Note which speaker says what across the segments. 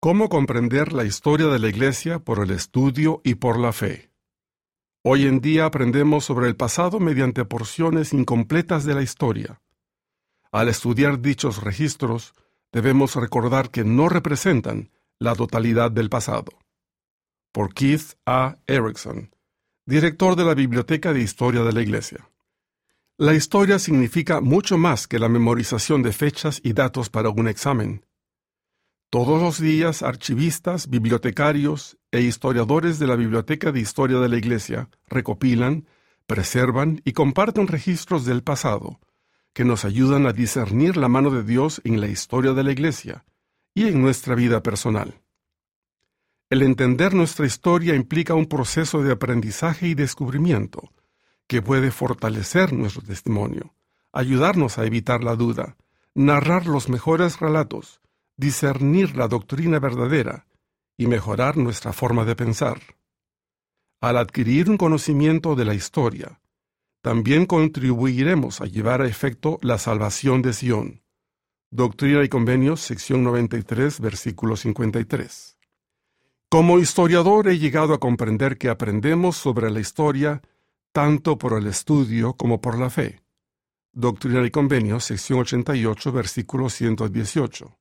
Speaker 1: ¿Cómo comprender la historia de la Iglesia por el estudio y por la fe? Hoy en día aprendemos sobre el pasado mediante porciones incompletas de la historia. Al estudiar dichos registros, debemos recordar que no representan la totalidad del pasado. Por Keith A. Erickson, director de la Biblioteca de Historia de la Iglesia. La historia significa mucho más que la memorización de fechas y datos para un examen. Todos los días, archivistas, bibliotecarios e historiadores de la Biblioteca de Historia de la Iglesia recopilan, preservan y comparten registros del pasado, que nos ayudan a discernir la mano de Dios en la historia de la Iglesia y en nuestra vida personal. El entender nuestra historia implica un proceso de aprendizaje y descubrimiento que puede fortalecer nuestro testimonio, ayudarnos a evitar la duda, narrar los mejores relatos, discernir la doctrina verdadera y mejorar nuestra forma de pensar. Al adquirir un conocimiento de la historia, también contribuiremos a llevar a efecto la salvación de Sion. Doctrina y Convenios, sección 93, versículo 53. Como historiador he llegado a comprender que aprendemos sobre la historia tanto por el estudio como por la fe. Doctrina y Convenios, sección 88, versículo 118.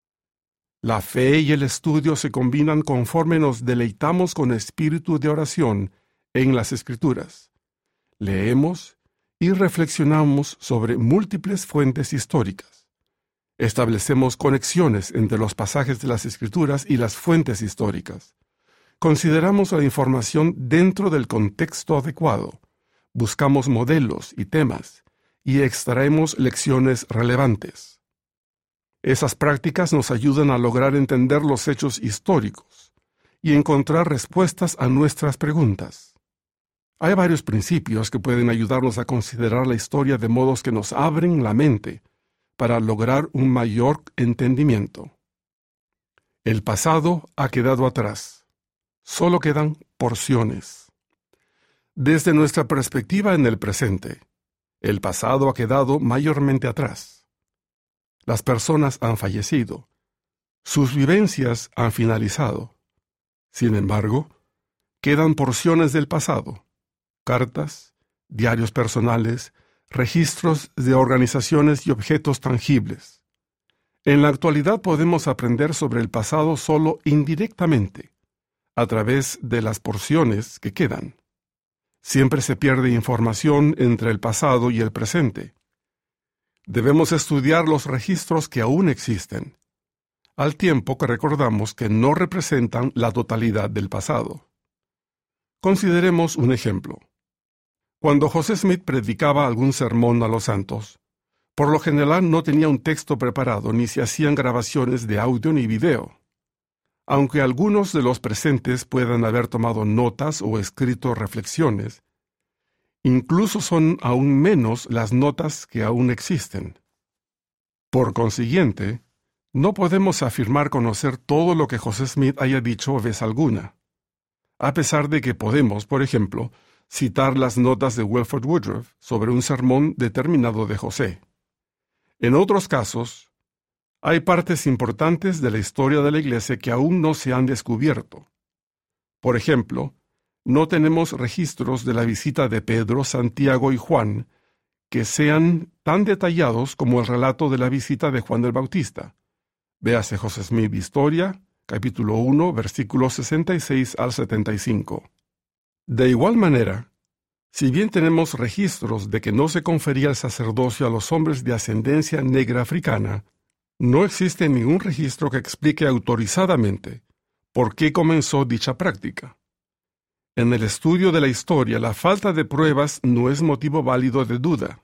Speaker 1: La fe y el estudio se combinan conforme nos deleitamos con espíritu de oración en las Escrituras. Leemos y reflexionamos sobre múltiples fuentes históricas. Establecemos conexiones entre los pasajes de las Escrituras y las fuentes históricas. Consideramos la información dentro del contexto adecuado. Buscamos modelos y temas y extraemos lecciones relevantes. Esas prácticas nos ayudan a lograr entender los hechos históricos y encontrar respuestas a nuestras preguntas. Hay varios principios que pueden ayudarnos a considerar la historia de modos que nos abren la mente para lograr un mayor entendimiento. El pasado ha quedado atrás. Solo quedan porciones. Desde nuestra perspectiva en el presente, el pasado ha quedado mayormente atrás. Las personas han fallecido. Sus vivencias han finalizado. Sin embargo, quedan porciones del pasado: cartas, diarios personales, registros de organizaciones y objetos tangibles. En la actualidad podemos aprender sobre el pasado solo indirectamente, a través de las porciones que quedan. Siempre se pierde información entre el pasado y el presente. Debemos estudiar los registros que aún existen, al tiempo que recordamos que no representan la totalidad del pasado. Consideremos un ejemplo. Cuando José Smith predicaba algún sermón a los santos, por lo general no tenía un texto preparado ni se hacían grabaciones de audio ni video. Aunque algunos de los presentes puedan haber tomado notas o escrito reflexiones, incluso son aún menos las notas que aún existen. Por consiguiente, no podemos afirmar conocer todo lo que José Smith haya dicho vez alguna, a pesar de que podemos, por ejemplo, citar las notas de Wilford Woodruff sobre un sermón determinado de José. En otros casos, hay partes importantes de la historia de la Iglesia que aún no se han descubierto. Por ejemplo, no tenemos registros de la visita de Pedro, Santiago y Juan que sean tan detallados como el relato de la visita de Juan el Bautista. Véase José Smith Historia, capítulo 1, versículos 66 al 75. De igual manera, si bien tenemos registros de que no se confería el sacerdocio a los hombres de ascendencia negra africana, no existe ningún registro que explique autorizadamente por qué comenzó dicha práctica. En el estudio de la historia, la falta de pruebas no es motivo válido de duda.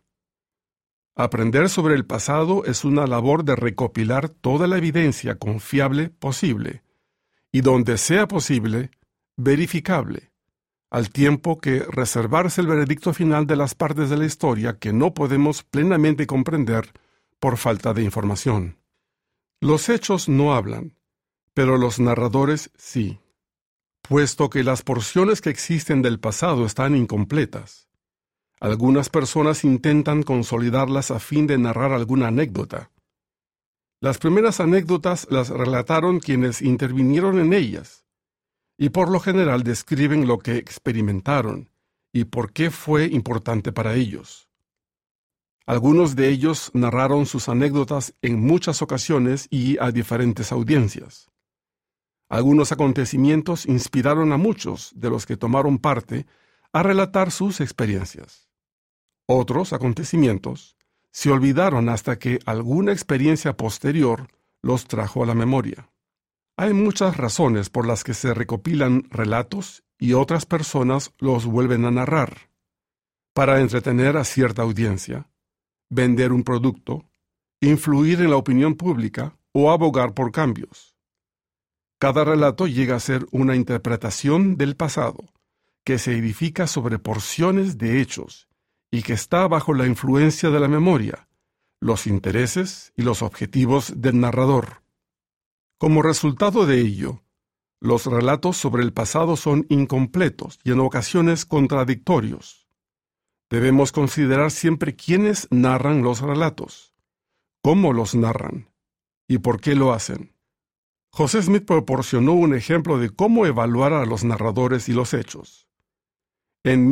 Speaker 1: Aprender sobre el pasado es una labor de recopilar toda la evidencia confiable posible y, donde sea posible, verificable, al tiempo que reservarse el veredicto final de las partes de la historia que no podemos plenamente comprender por falta de información. Los hechos no hablan, pero los narradores sí. Puesto que las porciones que existen del pasado están incompletas, algunas personas intentan consolidarlas a fin de narrar alguna anécdota. Las primeras anécdotas las relataron quienes intervinieron en ellas, y por lo general describen lo que experimentaron y por qué fue importante para ellos. Algunos de ellos narraron sus anécdotas en muchas ocasiones y a diferentes audiencias. Algunos acontecimientos inspiraron a muchos de los que tomaron parte a relatar sus experiencias. Otros acontecimientos se olvidaron hasta que alguna experiencia posterior los trajo a la memoria. Hay muchas razones por las que se recopilan relatos y otras personas los vuelven a narrar. Para entretener a cierta audiencia, vender un producto, influir en la opinión pública o abogar por cambios. Cada relato llega a ser una interpretación del pasado, que se edifica sobre porciones de hechos y que está bajo la influencia de la memoria, los intereses y los objetivos del narrador. Como resultado de ello, los relatos sobre el pasado son incompletos y en ocasiones contradictorios. Debemos considerar siempre quiénes narran los relatos, cómo los narran y por qué lo hacen. José Smith proporcionó un ejemplo de cómo evaluar a los narradores y los hechos. En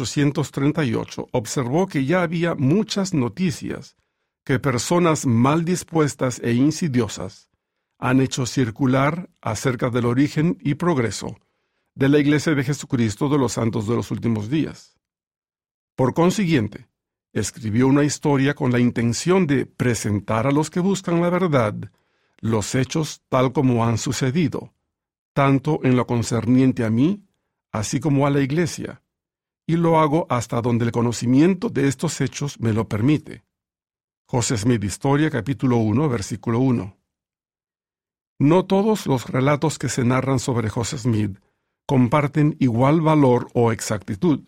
Speaker 1: 1838 observó que ya había muchas noticias que personas mal dispuestas e insidiosas han hecho circular acerca del origen y progreso de la Iglesia de Jesucristo de los Santos de los Últimos Días. Por consiguiente, escribió una historia con la intención de presentar a los que buscan la verdad los hechos tal como han sucedido, tanto en lo concerniente a mí, así como a la Iglesia, y lo hago hasta donde el conocimiento de estos hechos me lo permite. José Smith Historia, capítulo 1, versículo 1. No todos los relatos que se narran sobre José Smith comparten igual valor o exactitud.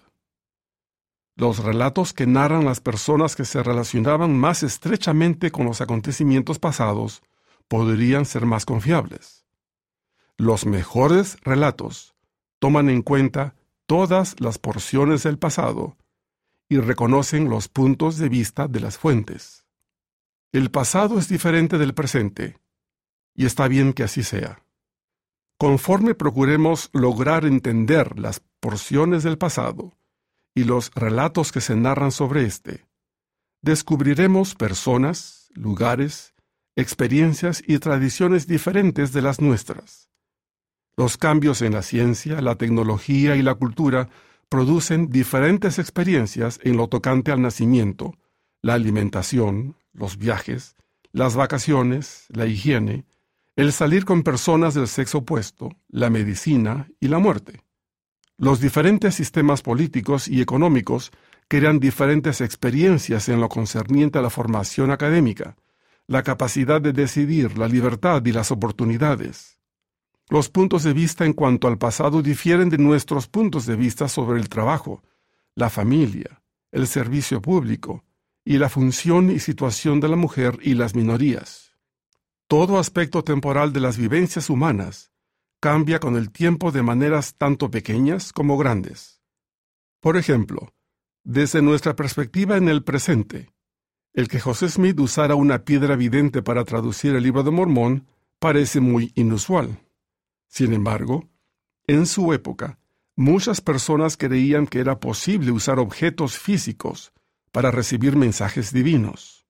Speaker 1: Los relatos que narran las personas que se relacionaban más estrechamente con los acontecimientos pasados podrían ser más confiables. Los mejores relatos toman en cuenta todas las porciones del pasado y reconocen los puntos de vista de las fuentes. El pasado es diferente del presente, y está bien que así sea. Conforme procuremos lograr entender las porciones del pasado y los relatos que se narran sobre éste, descubriremos personas, lugares, experiencias y tradiciones diferentes de las nuestras. Los cambios en la ciencia, la tecnología y la cultura producen diferentes experiencias en lo tocante al nacimiento, la alimentación, los viajes, las vacaciones, la higiene, el salir con personas del sexo opuesto, la medicina y la muerte. Los diferentes sistemas políticos y económicos crean diferentes experiencias en lo concerniente a la formación académica, la capacidad de decidir, la libertad y las oportunidades. Los puntos de vista en cuanto al pasado difieren de nuestros puntos de vista sobre el trabajo, la familia, el servicio público y la función y situación de la mujer y las minorías. Todo aspecto temporal de las vivencias humanas cambia con el tiempo de maneras tanto pequeñas como grandes. Por ejemplo, desde nuestra perspectiva en el presente, el que José Smith usara una piedra vidente para traducir el Libro de Mormón parece muy inusual. Sin embargo, en su época, muchas personas creían que era posible usar objetos físicos para recibir mensajes divinos.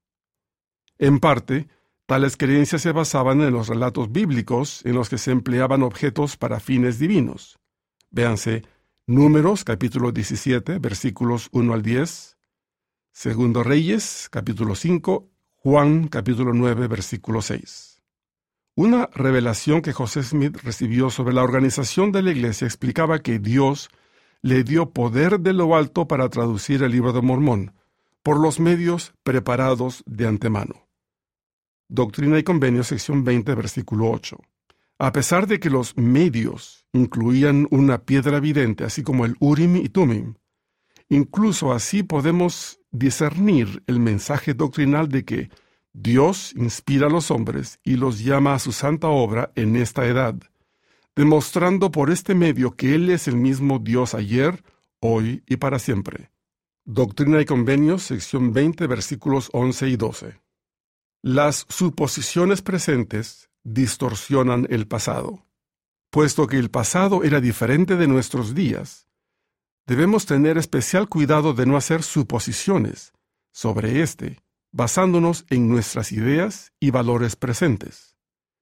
Speaker 1: En parte, tales creencias se basaban en los relatos bíblicos en los que se empleaban objetos para fines divinos. Véanse Números, capítulo 17, versículos 1 al 10, Segundo Reyes, capítulo 5, Juan, capítulo 9, versículo 6. Una revelación que José Smith recibió sobre la organización de la Iglesia explicaba que Dios le dio poder de lo alto para traducir el Libro de Mormón por los medios preparados de antemano. Doctrina y Convenios, sección 20, versículo 8. A pesar de que los medios incluían una piedra vidente, así como el Urim y Tumim, incluso así podemos discernir el mensaje doctrinal de que Dios inspira a los hombres y los llama a su santa obra en esta edad, demostrando por este medio que Él es el mismo Dios ayer, hoy y para siempre. Doctrina y Convenios, sección 20, versículos 11 y 12. Las suposiciones presentes distorsionan el pasado. Puesto que el pasado era diferente de nuestros días, debemos tener especial cuidado de no hacer suposiciones sobre éste, basándonos en nuestras ideas y valores presentes.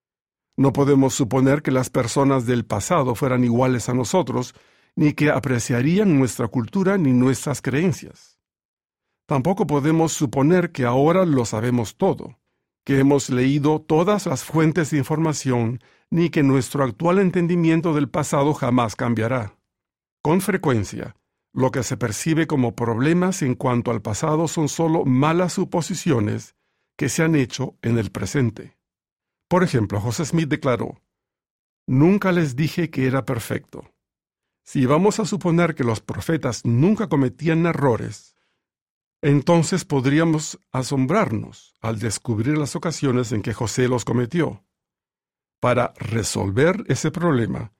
Speaker 1: No podemos suponer que las personas del pasado fueran iguales a nosotros, ni que apreciarían nuestra cultura ni nuestras creencias. Tampoco podemos suponer que ahora lo sabemos todo, que hemos leído todas las fuentes de información, ni que nuestro actual entendimiento del pasado jamás cambiará. Con frecuencia, lo que se percibe como problemas en cuanto al pasado son solo malas suposiciones que se han hecho en el presente. Por ejemplo, José Smith declaró: «Nunca les dije que era perfecto». Si vamos a suponer que los profetas nunca cometían errores, entonces podríamos asombrarnos al descubrir las ocasiones en que José los cometió. Para resolver ese problema,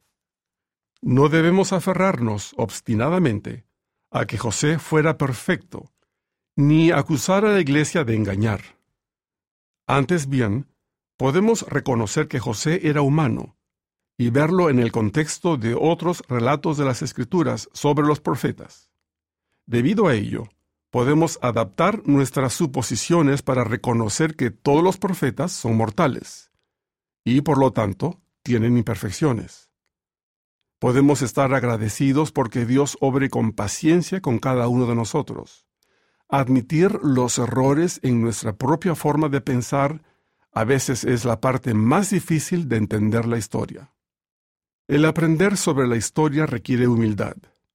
Speaker 1: no debemos aferrarnos obstinadamente a que José fuera perfecto, ni acusar a la iglesia de engañar. Antes bien, podemos reconocer que José era humano y verlo en el contexto de otros relatos de las Escrituras sobre los profetas. Debido a ello, podemos adaptar nuestras suposiciones para reconocer que todos los profetas son mortales y, por lo tanto, tienen imperfecciones. Podemos estar agradecidos porque Dios obre con paciencia con cada uno de nosotros. Admitir los errores en nuestra propia forma de pensar a veces es la parte más difícil de entender la historia. El aprender sobre la historia requiere humildad.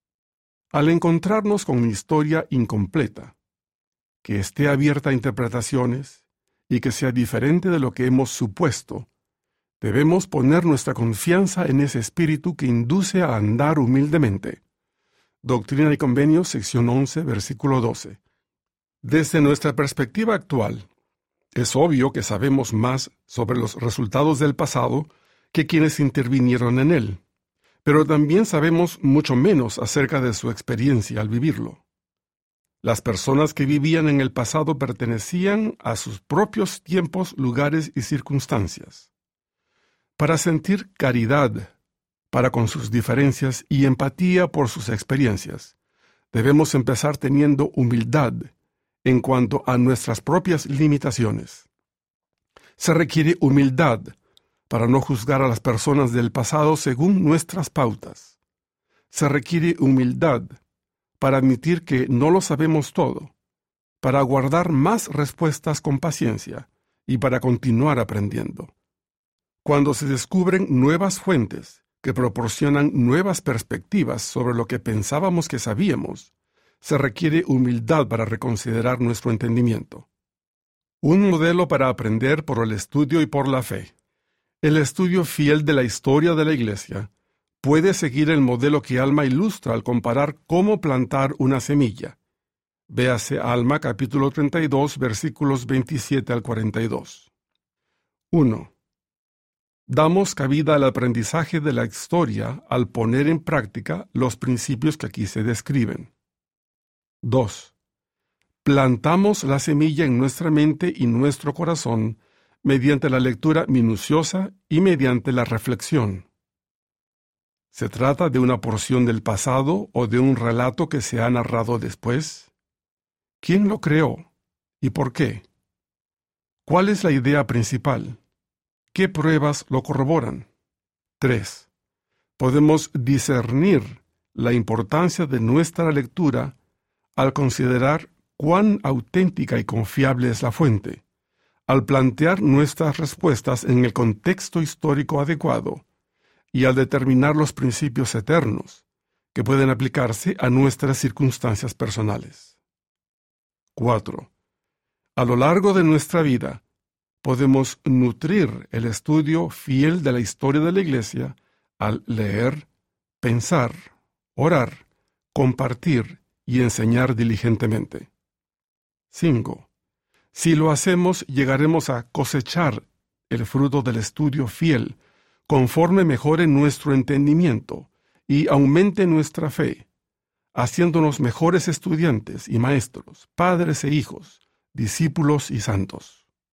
Speaker 1: Al encontrarnos con una historia incompleta, que esté abierta a interpretaciones y que sea diferente de lo que hemos supuesto, debemos poner nuestra confianza en ese espíritu que induce a andar humildemente. Doctrina y Convenios, sección 11, versículo 12. Desde nuestra perspectiva actual, es obvio que sabemos más sobre los resultados del pasado que quienes intervinieron en él, pero también sabemos mucho menos acerca de su experiencia al vivirlo. Las personas que vivían en el pasado pertenecían a sus propios tiempos, lugares y circunstancias. Para sentir caridad para con sus diferencias y empatía por sus experiencias, debemos empezar teniendo humildad en cuanto a nuestras propias limitaciones. Se requiere humildad para no juzgar a las personas del pasado según nuestras pautas. Se requiere humildad para admitir que no lo sabemos todo, para aguardar más respuestas con paciencia y para continuar aprendiendo. Cuando se descubren nuevas fuentes que proporcionan nuevas perspectivas sobre lo que pensábamos que sabíamos, se requiere humildad para reconsiderar nuestro entendimiento. Un modelo para aprender por el estudio y por la fe. El estudio fiel de la historia de la Iglesia puede seguir el modelo que Alma ilustra al comparar cómo plantar una semilla. Véase Alma capítulo 32, versículos 27 al 42. 1. Damos cabida al aprendizaje de la historia al poner en práctica los principios que aquí se describen. 2. Plantamos la semilla en nuestra mente y nuestro corazón mediante la lectura minuciosa y mediante la reflexión. ¿Se trata de una porción del pasado o de un relato que se ha narrado después? ¿Quién lo creó y por qué? ¿Cuál es la idea principal? ¿Qué pruebas lo corroboran? 3. Podemos discernir la importancia de nuestra lectura al considerar cuán auténtica y confiable es la fuente, al plantear nuestras respuestas en el contexto histórico adecuado y al determinar los principios eternos que pueden aplicarse a nuestras circunstancias personales. 4. A lo largo de nuestra vida, podemos nutrir el estudio fiel de la historia de la Iglesia al leer, pensar, orar, compartir y enseñar diligentemente. 5. Si lo hacemos, llegaremos a cosechar el fruto del estudio fiel, conforme mejore nuestro entendimiento y aumente nuestra fe, haciéndonos mejores estudiantes y maestros, padres e hijos, discípulos y santos.